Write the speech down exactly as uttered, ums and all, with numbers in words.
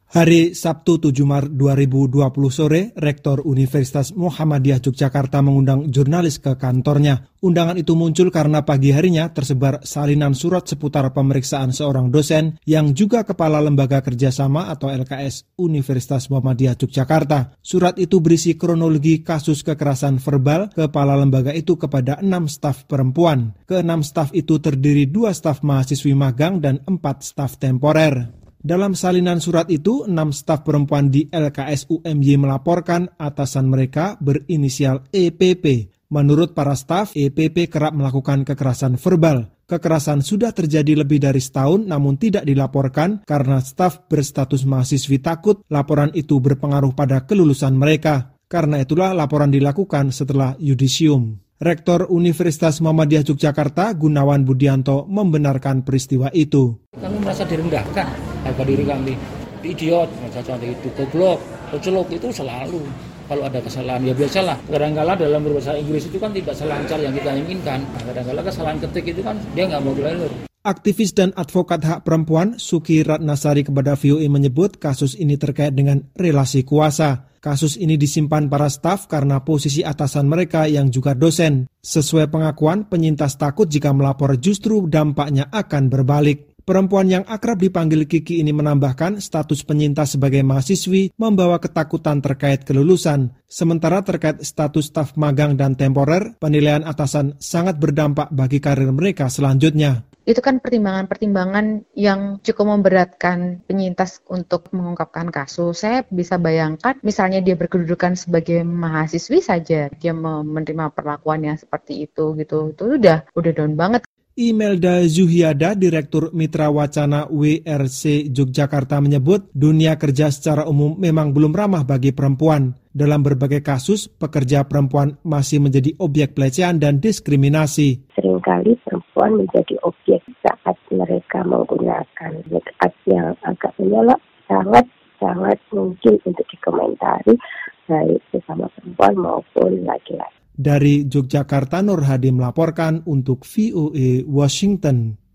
Hari Sabtu tujuh Maret dua ribu dua puluh sore, Rektor Universitas Muhammadiyah Yogyakarta mengundang jurnalis ke kantornya. Undangan itu muncul karena pagi harinya tersebar salinan surat seputar pemeriksaan seorang dosen yang juga Kepala Lembaga Kerjasama atau L K S Universitas Muhammadiyah Yogyakarta. Surat itu berisi kronologi kasus kekerasan verbal Kepala Lembaga itu kepada enam staf perempuan. Keenam staf itu terdiri dua staf mahasiswi magang dan empat staf temporer. Dalam salinan surat itu, enam staf perempuan di L K S U M Y melaporkan atasan mereka berinisial E P P. Menurut para staf, E P P kerap melakukan kekerasan verbal. Kekerasan sudah terjadi lebih dari setahun namun tidak dilaporkan karena staf berstatus mahasiswi takut laporan itu berpengaruh pada kelulusan mereka. Karena itulah laporan dilakukan setelah yudisium. Rektor Universitas Muhammadiyah Yogyakarta, Gunawan Budianto, membenarkan peristiwa itu. Kami merasa direndahkan, harga diri kami. Idiot, merasa itu, goblok, kecelok itu selalu. Kalau ada kesalahan, ya biasalah. Kadang-kadang dalam berbahasa Inggris itu kan tidak selancar yang kita inginkan. Nah, kadang-kadang kesalahan ketik itu kan dia nggak mau belajar. Aktivis dan advokat hak perempuan Suki Ratnasari kepada V O A menyebut kasus ini terkait dengan relasi kuasa. Kasus ini disimpan para staf karena posisi atasan mereka yang juga dosen. Sesuai pengakuan, penyintas takut jika melapor justru dampaknya akan berbalik. Perempuan yang akrab dipanggil Kiki ini menambahkan status penyintas sebagai mahasiswi membawa ketakutan terkait kelulusan. Sementara terkait status staf magang dan temporer, penilaian atasan sangat berdampak bagi karir mereka selanjutnya. Itu kan pertimbangan-pertimbangan yang cukup memberatkan penyintas untuk mengungkapkan kasus. Saya bisa bayangkan misalnya dia berkedudukan sebagai mahasiswi saja, dia menerima perlakuan yang seperti itu gitu. Itu udah udah down banget. Imelda Zuhiada, Direktur Mitra Wacana W R C Yogyakarta menyebut dunia kerja secara umum memang belum ramah bagi perempuan. Dalam berbagai kasus, pekerja perempuan masih menjadi objek pelecehan dan diskriminasi. Seringkali perempuan menjadi objek saat mereka menggunakan make-up yang agak menyolok, sangat-sangat mungkin untuk dikomentari baik sesama perempuan maupun laki-laki. Dari Yogyakarta, Nur Hadi melaporkan untuk V O A Washington.